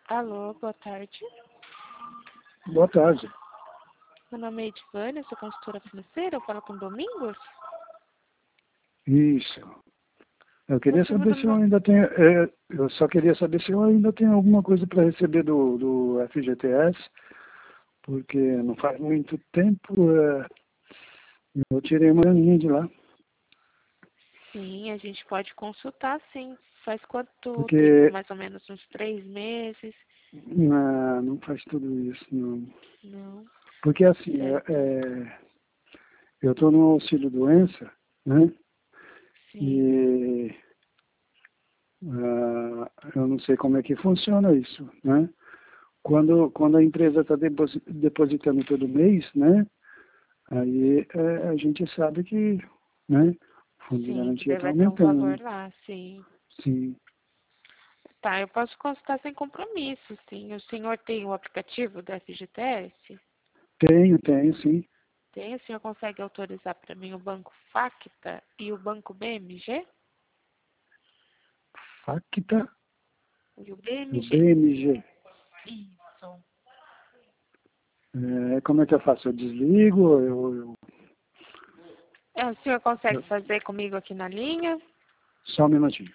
Alô, boa tarde. Boa tarde. Meu nome é Edvânia, sou consultora financeira. Eu falo com o Domingos? Isso. Eu queria Motivo saber do se eu meu... ainda tenho. Eu só queria saber se eu ainda tenho alguma coisa para receber do FGTS, porque não faz muito tempo eu tirei uma graninha de lá. Sim, a gente pode consultar, sim. Faz quanto tempo? Porque Mais ou menos uns 3 meses? não faz tudo isso, não. Não, Porque assim, certo. eu estou no auxílio doença, né? Sim, E eu não sei como é que funciona isso, né? Quando a empresa está depositando todo mês, né? Aí a gente sabe que, né? O fundo de sim, que garantia daí está vai ter um aumentando, valor né? lá, sim. Sim. Tá, eu posso consultar sem compromisso, sim. O senhor tem o aplicativo do FGTS? Tenho, sim. Tem, o senhor consegue autorizar para mim o Banco Facta e o Banco BMG? Facta E o e o BMG. BMG. Isso. Como é que eu faço? Eu desligo? O senhor consegue fazer comigo aqui na linha? Só um minutinho.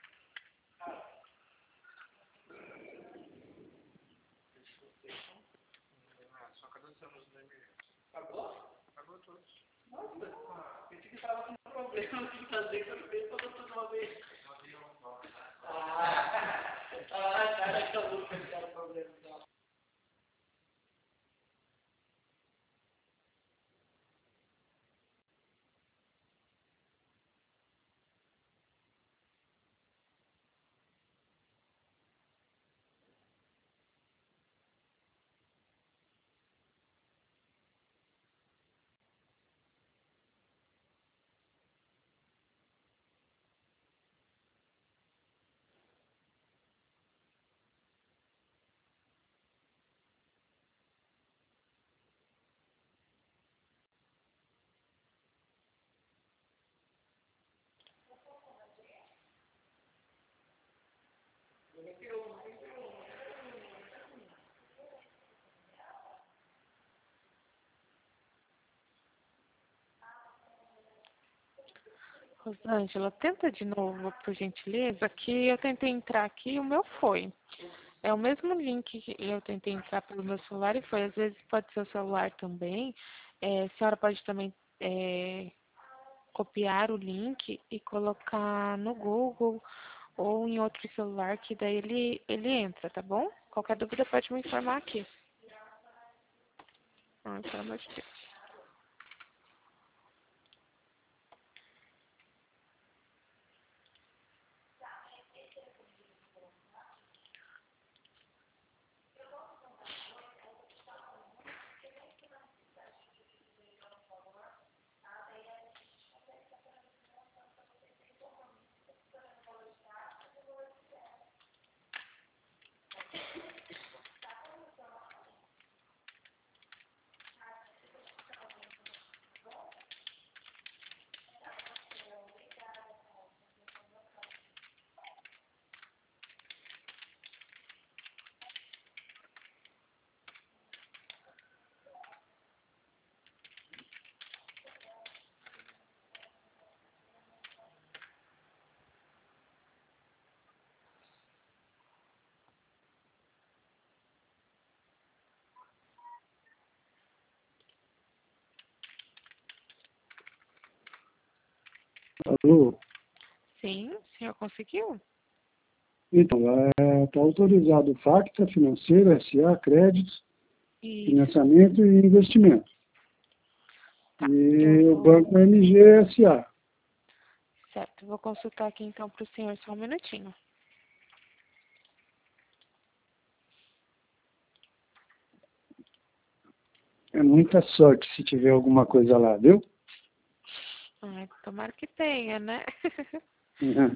Rosângela, tenta de novo, por gentileza, que eu tentei entrar aqui e o meu foi. É o mesmo link que eu tentei entrar pelo meu celular e foi. Às vezes pode ser o celular também. A senhora pode também copiar o link e colocar no Google ou em outro celular, que daí ele entra, tá bom? Qualquer dúvida pode me informar aqui. Ai, pelo amor de Deus. Alô? Sim, o senhor conseguiu? Então, está autorizado Facta, Financeira, SA, Créditos, Isso. Financiamento e Investimento. Tá, eu E o Banco vou... MGSA. Certo, vou consultar aqui então para o senhor só um minutinho. É muita sorte se tiver alguma coisa lá, viu? Ai, tomara que tenha, né? Uhum.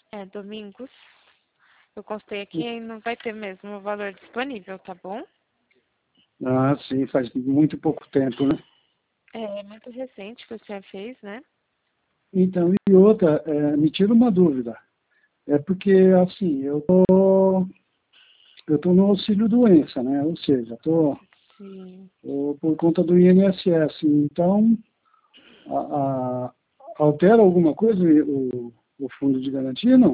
É, Domingos. Eu constei aqui e não vai ter mesmo o valor disponível, tá bom? Ah, sim, faz muito pouco tempo, né? É muito recente que o senhor fez, né? Então, e outra, me tira uma dúvida. É porque, assim, eu tô no auxílio doença, né? Ou seja, Sim. tô por conta do INSS. Então, a, a- altera alguma coisa o fundo de garantia, não?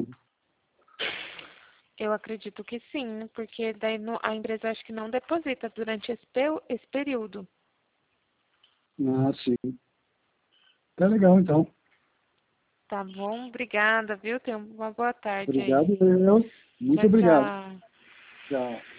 Eu acredito que sim, porque daí a empresa acho que não deposita durante esse período. Ah, sim. Tá legal, então. Tá bom? Obrigada, viu? Tenha uma boa tarde aí. Obrigado, eu. Muito Tchau, obrigado. tchau. Tchau.